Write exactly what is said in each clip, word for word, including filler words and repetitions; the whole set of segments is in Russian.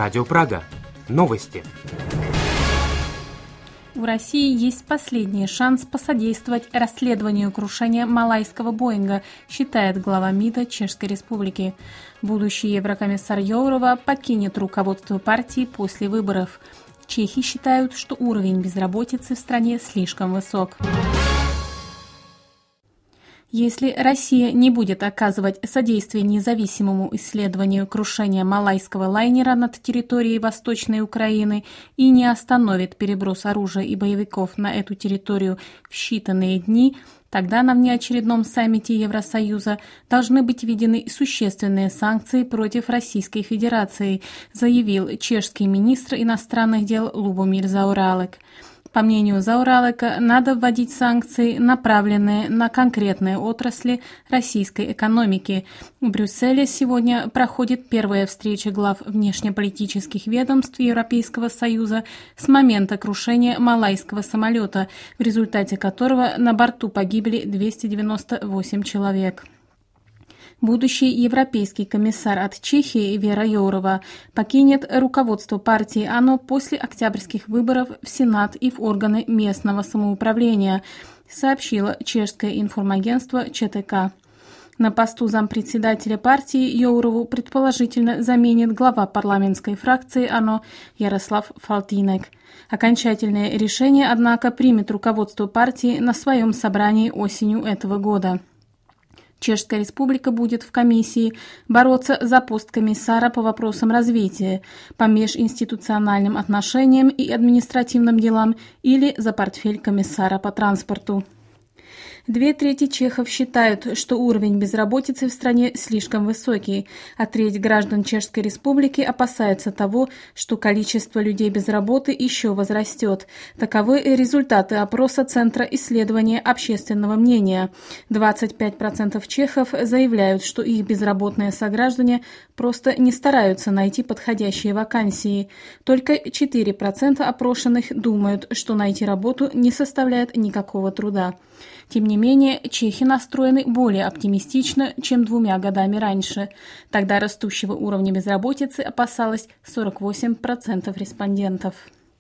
Радио Прага. Новости. В России есть последний шанс посодействовать расследованию крушения малайского Боинга, считает глава МИДа Чешской Республики. Будущий еврокомиссар Йоурова покинет руководство партии после выборов. Чехи считают, что уровень безработицы в стране слишком высок. Если Россия не будет оказывать содействие независимому исследованию крушения малайского лайнера над территорией Восточной Украины и не остановит переброс оружия и боевиков на эту территорию в считанные дни, тогда на внеочередном саммите Евросоюза должны быть введены существенные санкции против Российской Федерации, заявил чешский министр иностранных дел Любомир Заоралек. По мнению Заоралека, надо вводить санкции, направленные на конкретные отрасли российской экономики. В Брюсселе сегодня проходит первая встреча глав внешнеполитических ведомств Европейского Союза с момента крушения малайского самолета, в результате которого на борту погибли двести девяносто восемь человек. Будущий европейский комиссар от Чехии Вера Йоурова покинет руководство партии АНО после октябрьских выборов в Сенат и в органы местного самоуправления, сообщило чешское информагентство ЧТК. На посту зампредседателя партии Йоурову предположительно заменит глава парламентской фракции АНО Ярослав Фалтинек. Окончательное решение, однако, примет руководство партии на своем собрании осенью этого года. Чешская республика будет в комиссии бороться за пост комиссара по вопросам развития, по межинституциональным отношениям и административным делам или за портфель комиссара по транспорту. Две трети чехов считают, что уровень безработицы в стране слишком высокий, а треть граждан Чешской Республики опасается того, что количество людей без работы еще возрастет. Таковы результаты опроса Центра исследования общественного мнения. двадцать пять процентов чехов заявляют, что их безработные сограждане просто не стараются найти подходящие вакансии. Только четыре процента опрошенных думают, что найти работу не составляет никакого труда. Тем не менее, чехи настроены более оптимистично, чем двумя годами раньше. Тогда растущего уровня безработицы опасалось сорок восемь процентов респондентов.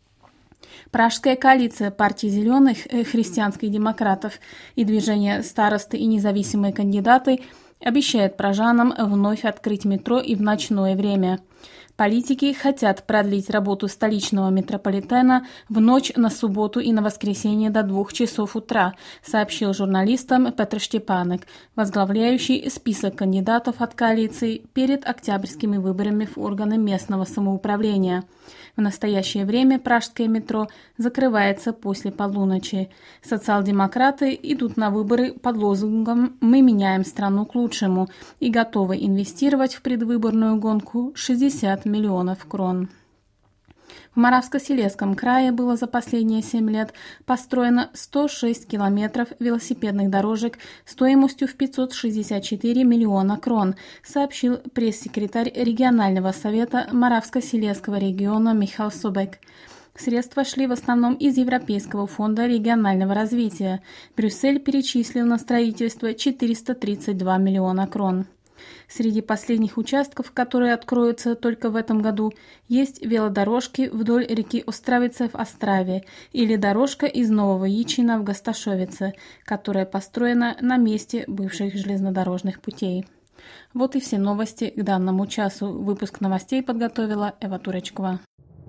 Пражская коалиция партии «Зеленых», христианских демократов и движения «Старосты» и независимые кандидаты обещает пражанам вновь открыть метро и в ночное время. Политики хотят продлить работу столичного метрополитена в ночь на субботу и на воскресенье до двух часов утра, сообщил журналистам Петр Штепанек, возглавляющий список кандидатов от коалиции перед октябрьскими выборами в органы местного самоуправления. В настоящее время пражское метро закрывается после полуночи. Социал-демократы идут на выборы под лозунгом «Мы меняем страну к лучшему» и готовы инвестировать в предвыборную гонку шестьдесят миллионов крон. В Моравско-Силезском крае было за последние семь лет построено сто шесть километров велосипедных дорожек стоимостью в пятьсот шестьдесят четыре миллиона крон, сообщил пресс-секретарь регионального совета Моравско-Силезского региона Михаил Собек. Средства шли в основном из Европейского фонда регионального развития. Брюссель перечислил на строительство четыреста тридцать два миллиона крон. Среди последних участков, которые откроются только в этом году, есть велодорожки вдоль реки Островица в Острове или дорожка из Нового Ячина в Госташовице, которая построена на месте бывших железнодорожных путей. Вот и все новости к данному часу. Выпуск новостей подготовила Эва Туречкова.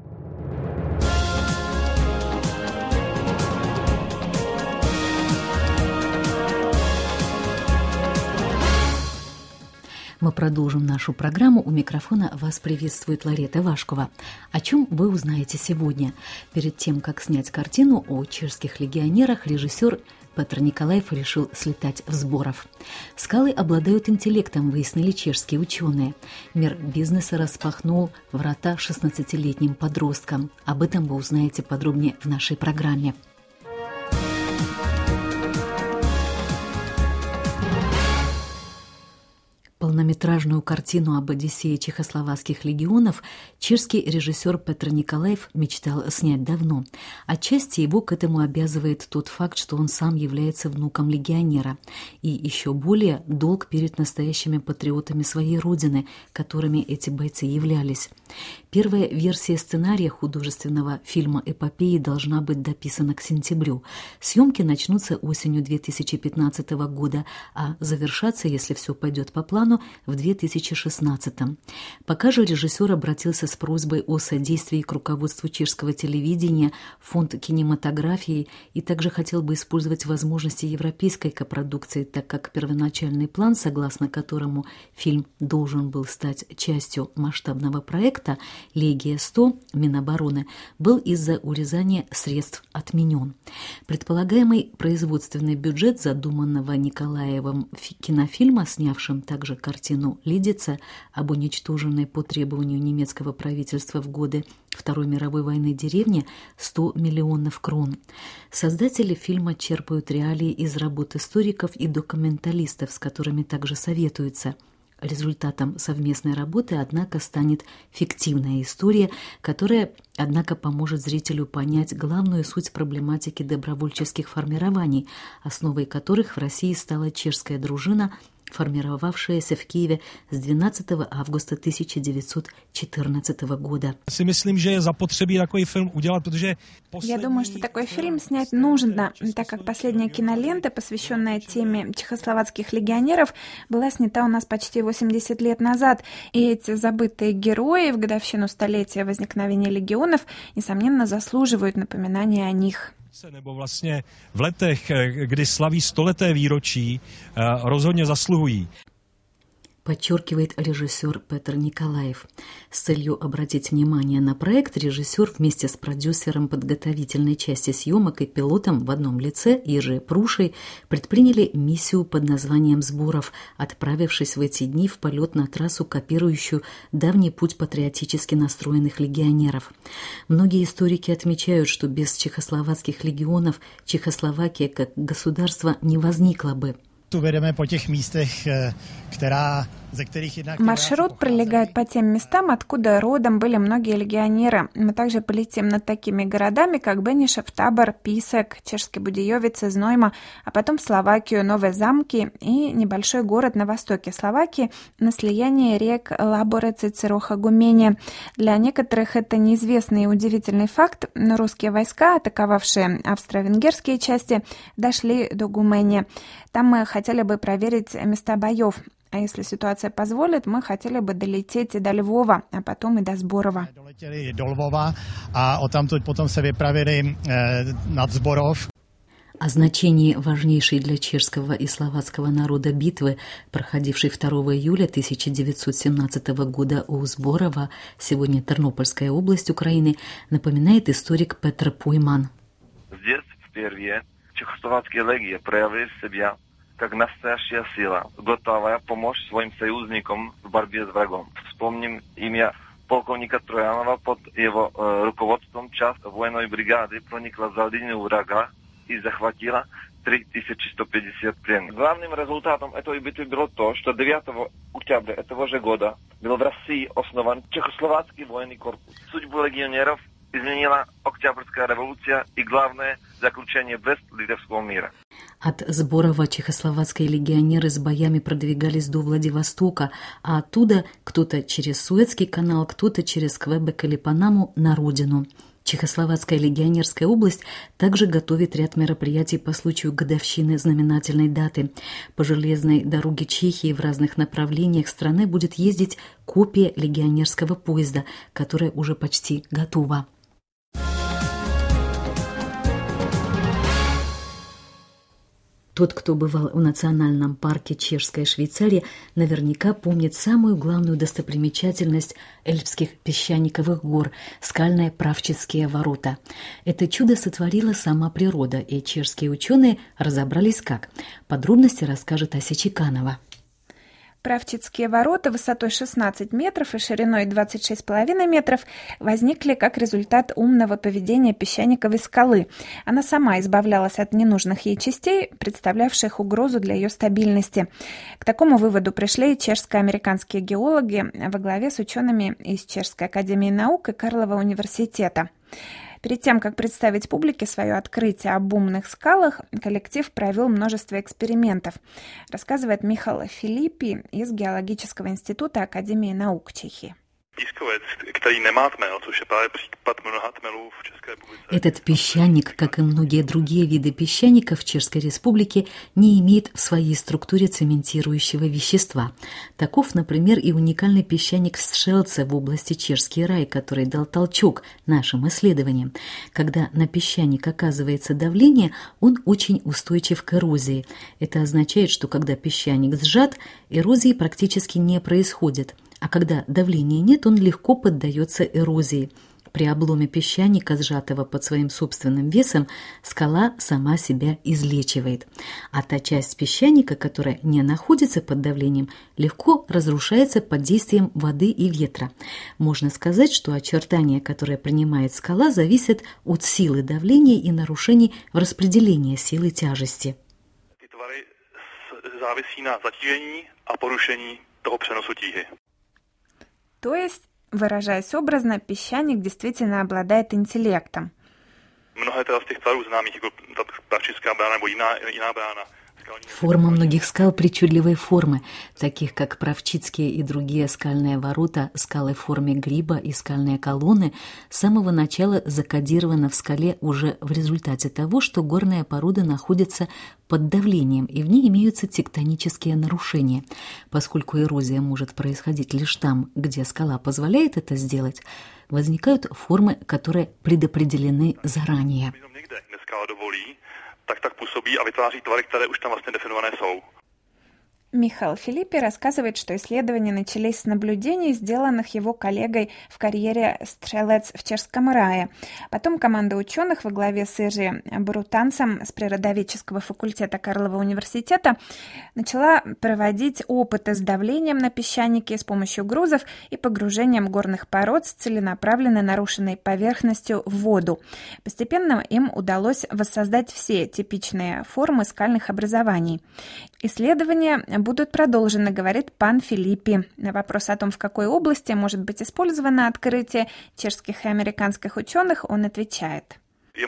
Мы продолжим нашу программу. У микрофона вас приветствует Ларета Вашкова. О чем вы узнаете сегодня? Перед тем, как снять картину о чешских легионерах, режиссер Петр Николаев решил слетать в Зборов. Скалы обладают интеллектом, выяснили чешские ученые. Мир бизнеса распахнул врата шестнадцатилетним подросткам. Об этом вы узнаете подробнее в нашей программе. Полнометражную картину об Одиссее чехословацких легионов чешский режиссер Петр Николаев мечтал снять давно. Отчасти его к этому обязывает тот факт, что он сам является внуком легионера, и еще более долг перед настоящими патриотами своей родины, которыми эти бойцы являлись. Первая версия сценария художественного фильма «Эпопеи» должна быть дописана к сентябрю. Съемки начнутся осенью две тысячи пятнадцатого года, а завершатся, если все пойдет по плану, в две тысячи шестнадцатом. Пока же режиссер обратился с просьбой о содействии к руководству чешского телевидения, фонд кинематографии, и также хотел бы использовать возможности европейской копродукции, так как первоначальный план, согласно которому фильм должен был стать частью масштабного проекта «Легия-сто» Минобороны, был из-за урезания средств отменен. Предполагаемый производственный бюджет задуманного Николаевым кинофильма, снявшим также картину «Лидица» об уничтоженной по требованию немецкого правительства в годы Второй мировой войны деревне, сто миллионов крон. Создатели фильма черпают реалии из работ историков и документалистов, с которыми также советуются. Результатом совместной работы, однако, станет фиктивная история, которая, однако, поможет зрителю понять главную суть проблематики добровольческих формирований, основой которых в России стала чешская дружина, формировавшаяся в Киеве с двенадцатого августа тысяча девятьсот четырнадцатого года. Я myslím, že je zapotřebí takový film udělat, protože Я думаю, что такой фильм снять нужно, так как последняя кинолента, посвященная теме чехословацких легионеров, была снята у нас почти восемьдесят лет назад, и эти забытые герои в годовщину столетия возникновения легионов, несомненно, заслуживают напоминания о них. Nebo vlastně v letech, kdy slaví stoleté výročí, rozhodně zasluhují. Подчеркивает режиссер Петр Николаев. С целью обратить внимание на проект, режиссер вместе с продюсером подготовительной части съемок и пилотом в одном лице Ежи Прушей предприняли миссию под названием «Сборов», отправившись в эти дни в полет на трассу, копирующую давний путь патриотически настроенных легионеров. Многие историки отмечают, что без чехословацких легионов Чехословакия как государство не возникла бы. Маршрут пролегает по тем местам, откуда родом были многие легионеры. Мы также полетим над такими городами, как Бенишев, Табор, Писек, Чешский Будеевец, Знойма, а потом в Словакию, Новые Замки и небольшой город на востоке Словакии на слиянии рек Лаборец и Цироха-Гумения. Для некоторых это неизвестный и удивительный факт, но русские войска, атаковавшие австро-венгерские части, дошли до Гумения. Там мы хотели бы проверить места боев. А если ситуация позволит, мы хотели бы долететь и до Львова, а потом и до Сборова. Долетели до Львова, а оттамtud потом се vypravili над Сборов. О значении важнейшей для чешского и словацкого народа битвы, проходившей второго июля тысяча девятьсот семнадцатого года у Сборова, сегодня Тернопольская область Украины, напоминает историк Петр Пойман. Здесь впервые чехословацкие легии проявили себя как настоящая сила, готовая помочь своим союзникам в борьбе с врагом. Вспомним имя полковника Троянова. Под его э, руководством часть военной бригады проникла за линию врага и захватила три тысячи сто пятьдесят пленных. Главным результатом этой битвы было то, что девятого октября этого же года был в России основан Чехословацкий военный корпус. Судьбу легионеров изменила Октябрьская революция и, главное, заключение Брест-Литовского мира. От Сборова чехословацкие легионеры с боями продвигались до Владивостока, а оттуда кто-то через Суэцкий канал, кто-то через Квебек или Панаму на родину. Чехословацкая легионерская область также готовит ряд мероприятий по случаю годовщины знаменательной даты. По железной дороге Чехии в разных направлениях страны будет ездить копия легионерского поезда, которая уже почти готова. Тот, кто бывал в национальном парке Чешская Швейцария, наверняка помнит самую главную достопримечательность Эльбских песчаниковых гор – скальные Правчицкие ворота. Это чудо сотворила сама природа, и чешские ученые разобрались как. Подробности расскажет Ася Чеканова. Правчицкие ворота высотой шестнадцать метров и шириной двадцать шесть с половиной метров возникли как результат умного поведения песчаниковой скалы. Она сама избавлялась от ненужных ей частей, представлявших угрозу для ее стабильности. К такому выводу пришли чешско-американские геологи во главе с учеными из Чешской академии наук и Карлова университета. Перед тем, как представить публике свое открытие об умных скалах, коллектив провел множество экспериментов, рассказывает Михаил Филиппи из Геологического института Академии наук Чехии. Этот песчаник, как и многие другие виды песчаников в Чешской Республике, не имеет в своей структуре цементирующего вещества. Таков, например, и уникальный песчаник Стřelce в области Чешский рай, который дал толчок нашим исследованиям. Когда на песчаник оказывается давление, он очень устойчив к эрозии. Это означает, что когда песчаник сжат, эрозии практически не происходит. А когда давления нет, он легко поддается эрозии. При обломе песчаника, сжатого под своим собственным весом, скала сама себя излечивает. А та часть песчаника, которая не находится под давлением, легко разрушается под действием воды и ветра. Можно сказать, что очертания, которые принимает скала, зависят от силы давления и нарушений в распределении силы тяжести. Závisí na zatížení a porušení toho přenosu tíhy. То есть, выражаясь образно, песчаник действительно обладает интеллектом. Mnohé teda z těch tvarů známých, jako ta Pravčická brána nebo jiná, jiná brána. Форма многих скал причудливой формы, таких как Правчицкие и другие скальные ворота, скалы в форме гриба и скальные колонны, с самого начала закодированы в скале уже в результате того, что горные породы находятся под давлением, и в ней имеются тектонические нарушения. Поскольку эрозия может происходить лишь там, где скала позволяет это сделать, возникают формы, которые предопределены заранее. tak tak působí a vytváří tvary, které už tam vlastně definované jsou. Михаил Филиппи рассказывает, что исследования начались с наблюдений, сделанных его коллегой в карьере Стřelec в Чешском рае. Потом команда ученых во главе с Иржи Брутанцем с природоведческого факультета Карлова университета начала проводить опыты с давлением на песчаники с помощью грузов и погружением горных пород с целенаправленно нарушенной поверхностью в воду. Постепенно им удалось воссоздать все типичные формы скальных образований. Исследования будут продолжены, говорит пан Филиппи. На вопрос о том, в какой области может быть использовано открытие чешских и американских ученых, он отвечает.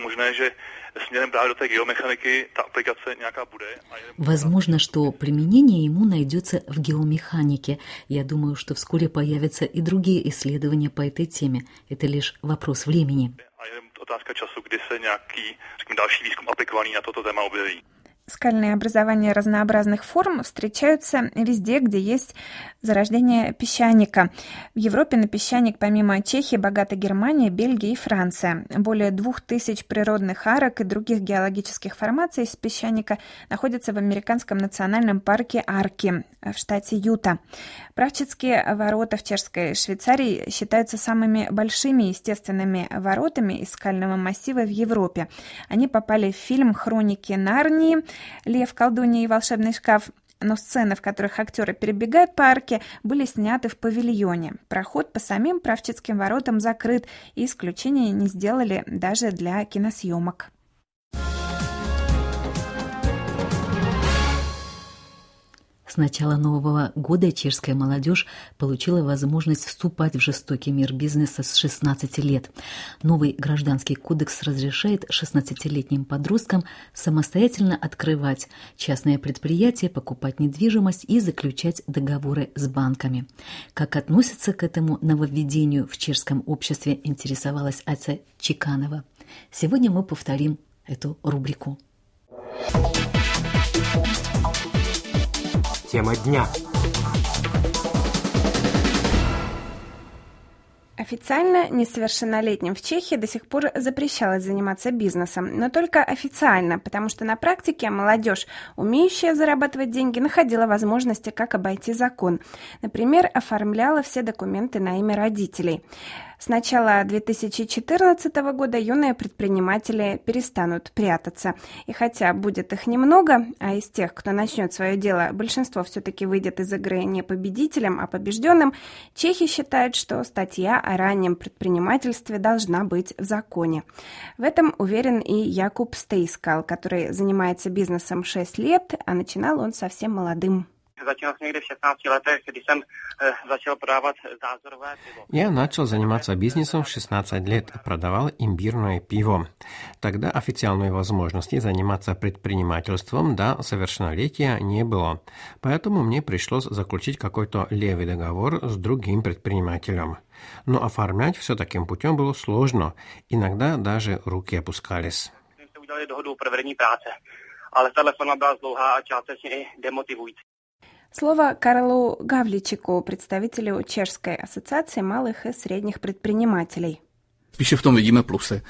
Возможно, что применение ему найдется в геомеханике. Я думаю, что вскоре появятся и другие исследования по этой теме. Это лишь вопрос времени. Скальные образования разнообразных форм встречаются везде, где есть зарождение песчаника. В Европе на песчаник помимо Чехии богата Германия, Бельгия и Франция. Более двух тысяч природных арок и других геологических формаций из песчаника находятся в американском национальном парке Арки в штате Юта. Правчицкие ворота в Чешской Швейцарии считаются самыми большими естественными воротами из скального массива в Европе. Они попали в фильм «Хроники Нарнии», «Лев, колдунья и волшебный шкаф», но сцены, в которых актеры перебегают по арке, были сняты в павильоне. Проход по самим Правчицким воротам закрыт, и исключения не сделали даже для киносъемок. С начала Нового года чешская молодежь получила возможность вступать в жестокий мир бизнеса с шестнадцати лет. Новый гражданский кодекс разрешает шестнадцатилетним подросткам самостоятельно открывать частные предприятия, покупать недвижимость и заключать договоры с банками. Как относятся к этому нововведению в чешском обществе, интересовалась Ася Чеканова. Сегодня мы повторим эту рубрику. Тема дня. Официально несовершеннолетним в Чехии до сих пор запрещалось заниматься бизнесом, но только официально, потому что на практике молодежь, умеющая зарабатывать деньги, находила возможности, как обойти закон. Например, оформляла все документы на имя родителей. С начала две тысячи четырнадцатого года юные предприниматели перестанут прятаться. И хотя будет их немного, а из тех, кто начнет свое дело, большинство все-таки выйдет из игры не победителем, а побежденным, чехи считают, что статья о раннем предпринимательстве должна быть в законе. В этом уверен и Якуб Стейскал, который занимается бизнесом шесть лет, а начинал он совсем молодым. Я начал заниматься бизнесом в шестнадцать лет, продавал имбирное пиво. Тогда официальной возможности заниматься предпринимательством до совершеннолетия не было, поэтому мне пришлось заключить какой-то левый договор с другим предпринимателем. Но оформлять все таким путем было сложно, иногда даже руки опускались. Слово Карлу Гавличику, представителю Чешской ассоциации малых и средних предпринимателей. Spíše v tom vidíme plusy.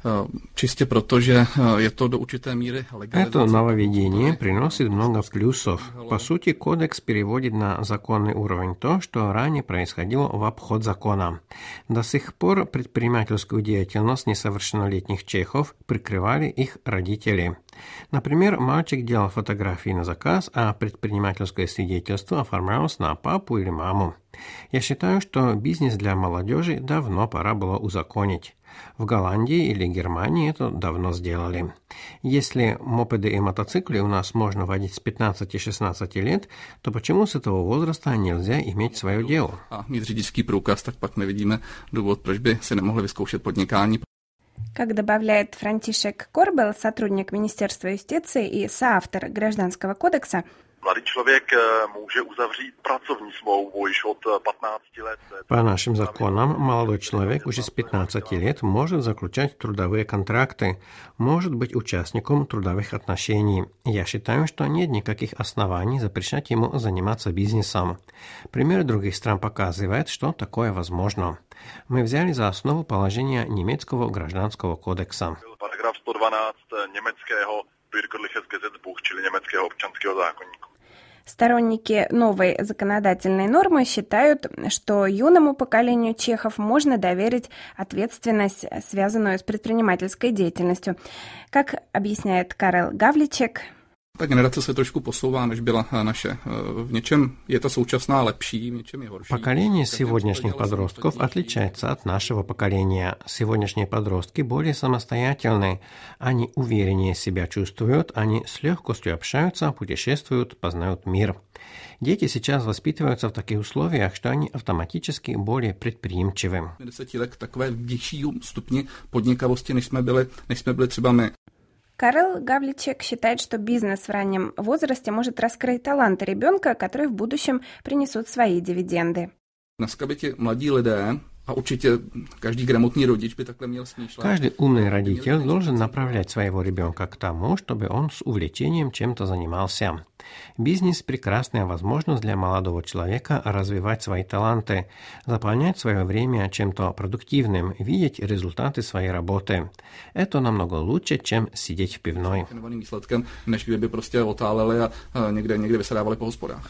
Čistě proto, že je to do určité míry legalizace. Это нововведение приносит много плюсов. По сути, кодекс переводит на законный уровень то, что ранее происходило в обход закона. До сих пор предпринимательскую деятельность несовершеннолетних чехов прикрывали их родители. Например, мальчик делал фотографии на заказ, а предпринимательское свидетельство оформлялось на папу или маму. Я считаю, что бизнес для молодежи давно пора было узаконить. В Голландии или Германии это давно сделали. Если мопеды и мотоциклы у нас можно водить с пятнадцати-шестнадцати лет, то почему с этого возраста нельзя иметь свое дело? А мít řidičský průkaz, tak pak nevidíme důvod, proč by si nemohli vyzkoušet podnikání. Как добавляет Франтишек Корбел, сотрудник Министерства юстиции и соавтор Гражданского кодекса, Mladý člověk může uzavřít pracovní smlouvu již od patnácti let. По нашим законам, молодой человек уже с пятнадцати лет может заключать трудовые контракты, может быть участником трудовых отношений. Я считаю, что нет никаких оснований запрещать ему заниматься бизнесом. Пример других стран показывает, что такое возможно. Мы взяли за основу положение немецкого гражданского кодекса. Paragraf sto dvanáct německého Bürgerliches Gesetzbuch, čili německého občanského zákoníku. Сторонники новой законодательной нормы считают, что юному поколению чехов можно доверить ответственность, связанную с предпринимательской деятельностью. Как объясняет Карл Гавличек, Ta generace se trošku posouvá, než byla naše. V něčem je ta současná lepší, v něčem je horší. Поколение сегодняшних подростков отличается от нашего поколения. Сегодняшние подростки более самостоятельны. Они увереннее себя чувствуют, они с легкостью общаются, путешествуют, познают мир. Дети сейчас воспитываются в таких условиях, что они автоматически более предприимчивы. Deseti let takové vyšší stupni podnikavosti, než jsme byli, než jsme byli třeba my. Карл Гавличек считает, что бизнес в раннем возрасте может раскрыть таланты ребенка, которые в будущем принесут свои дивиденды. Dneska by ti mladí lidé, a určitě každý gramotný rodič by takhle měl smýšlet. Каждый умный родитель должен направлять своего ребенка к тому, чтобы он с увлечением чем-то занимался. Бизнес – прекрасная возможность для молодого человека развивать свои таланты, заполнять свое время чем-то продуктивным, видеть результаты своей работы. Это намного лучше, чем сидеть в пивной. Výsledkem, než kdyby prostě otáleli a někde, někde vysedávali po hospodách.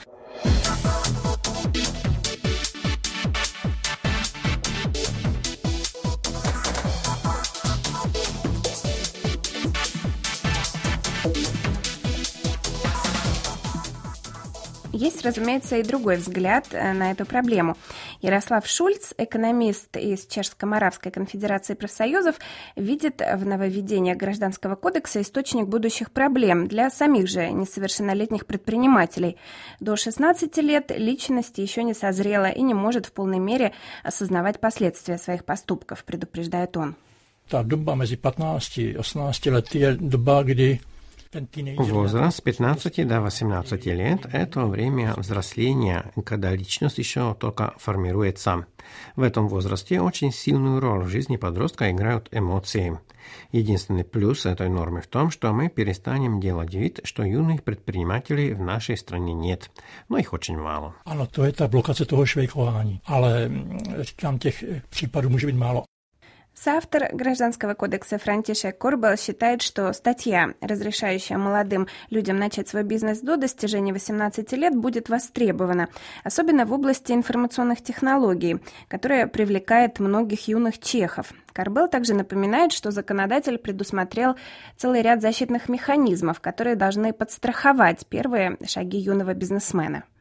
Есть, разумеется, и другой взгляд на эту проблему. Ярослав Шульц, экономист из Чешско-Моравской конфедерации профсоюзов, видит в нововведениях Гражданского кодекса источник будущих проблем для самих же несовершеннолетних предпринимателей. До шестнадцати лет личность еще не созрела и не может в полной мере осознавать последствия своих поступков, предупреждает он. Ta doba mezi patnácti a osmnácti lety je doba, kdy Возраст с пятнадцати до восемнадцати лет – это время взросления, когда личность еще только формируется. В этом возрасте очень сильную роль в жизни подростка играют эмоции. Единственный плюс этой нормы в том, что мы перестанем делать вид, что юных предпринимателей в нашей стране нет, но их очень мало. Ano, to je ta blokace toho švejkování, ale říkám, těch případů může být málo. Соавтор Гражданского кодекса Франтишек Корбел считает, что статья, разрешающая молодым людям начать свой бизнес до достижения восемнадцати лет, будет востребована, особенно в области информационных технологий, которая привлекает многих юных чехов. Корбел также напоминает, что законодатель предусмотрел целый ряд защитных механизмов, которые должны подстраховать первые шаги юного бизнесмена.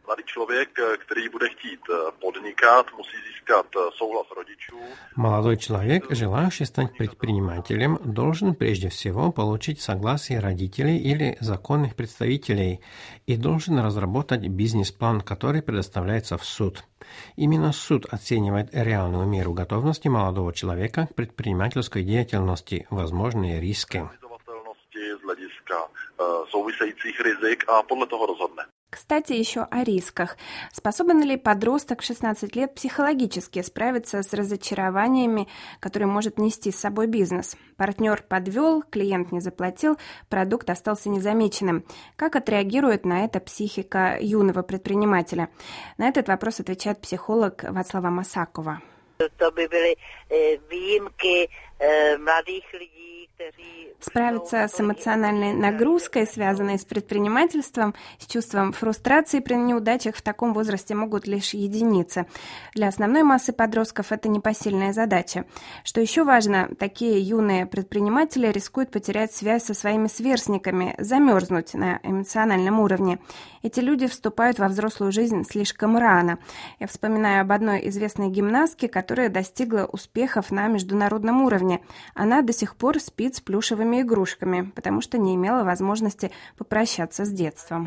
Mladý člověk, který bude chtít podnikat, musí získat souhlas rodičů. Молодой человек, желающий стать предпринимателем, должен прежде всего получить согласие родителей или законных представителей и должен разработать бизнес-план, который предоставляется в суд. Именно суд оценивает реальную меру готовности молодого человека к предпринимательской деятельности, возможные риски. Z hlediska souvisejících rizik a podle toho rozhodne. Кстати, еще о рисках. Способен ли подросток в шестнадцать лет психологически справиться с разочарованиями, которые может нести с собой бизнес? Партнер подвел, клиент не заплатил, продукт остался незамеченным. Как отреагирует на это психика юного предпринимателя? На этот вопрос отвечает психолог Václava Masakova. To by byly výjimky mladých lidí. Справиться с эмоциональной нагрузкой, связанной с предпринимательством, с чувством фрустрации при неудачах в таком возрасте могут лишь единицы. Для основной массы подростков это непосильная задача. Что еще важно, такие юные предприниматели рискуют потерять связь со своими сверстниками, замерзнуть на эмоциональном уровне. Эти люди вступают во взрослую жизнь слишком рано. Я вспоминаю об одной известной гимнастке, которая достигла успехов на международном уровне. Она до сих пор спит с плюшевыми игрушками, потому что не имела возможности попрощаться с детством.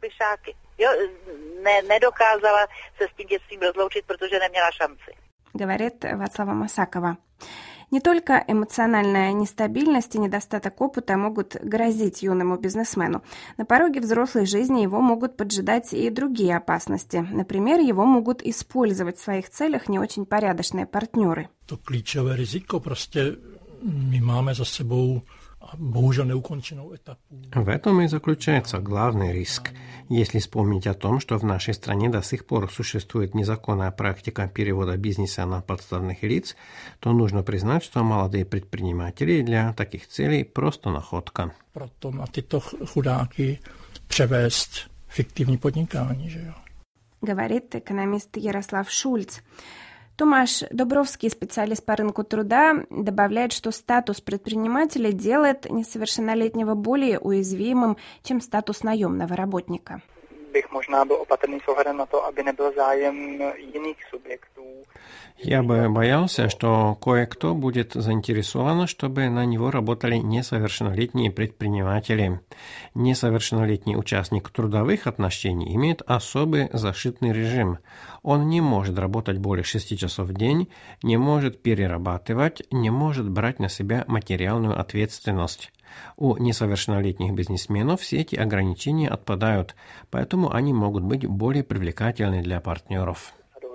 Говорит Václava Masakova. Не только эмоциональная нестабильность и недостаток опыта могут грозить юному бизнесмену. На пороге взрослой жизни его могут поджидать и другие опасности. Например, его могут использовать в своих целях не очень порядочные партнеры. To klíčové riziko, prostě my máme za sebou bohužel неуконченную этапу. В этом и заключается главный риск. Если вспомнить о том, что в нашей стране до сих пор существует незаконная практика перевода бизнеса на подставных лиц, то нужно признать, что молодые предприниматели для таких целей просто находка. Proto na tyto chudáky převést fiktivní podnikání, že jo? Говорит экономист Ярослав Шульц. Томаш Дубровский, специалист по рынку труда, добавляет, что статус предпринимателя делает несовершеннолетнего более уязвимым, чем статус наемного работника. Bych možná byl opatrný s ohledem na to, aby nebyl zájem jiných subjektů. Я бы боялся, что кое-кто будет заинтересован, чтобы на него работали несовершеннолетние предприниматели. Несовершеннолетний участник трудовых отношений имеет особый защитный режим. Он не может работать более шести часов в день, не может перерабатывать, не может брать на себя материальную ответственность. У несовершеннолетних бизнесменов все эти ограничения отпадают, поэтому они могут быть более привлекательны для партнеров.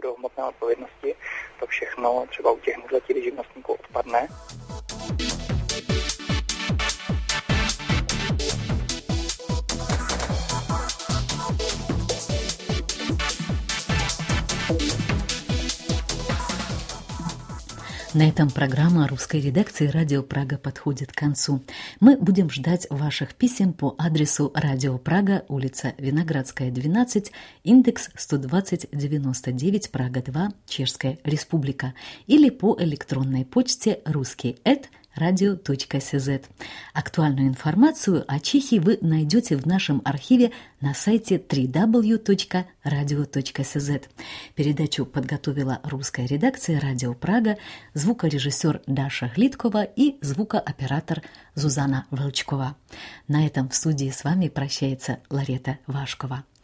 To všechno třeba u těch nezletilých živnostníků odpadne. На этом программа русской редакции «Радио Прага» подходит к концу. Мы будем ждать ваших писем по адресу «Радио Прага», улица Виноградская, двенадцать, индекс сто двадцать девяносто девять, Прага два, Чешская Республика, или по электронной почте русский эт радио точка cz. Актуальную информацию о Чехии вы найдете в нашем архиве на сайте дабл ю дабл ю дабл ю точка радио точка cz. Передачу подготовила русская редакция «Радио Прага», звукорежиссер Даша Глиткова и звукооператор Зузана Волчкова. На этом в студии с вами прощается Ларета Вашкова.